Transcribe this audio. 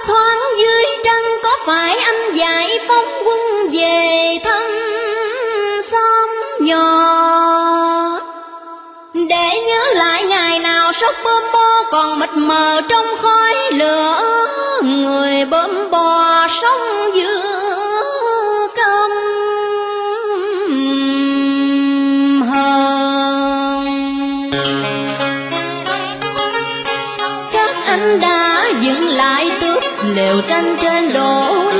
thoáng dưới trăng, có phải anh dạy phóng quân về thăm xóm nhỏ, để nhớ lại ngày nào sóc bơm bo còn mịt mờ trong khói lửa, người bơm bò sống giữa căm hờn. Các anh đã dựng lại tước lều tranh trên đổ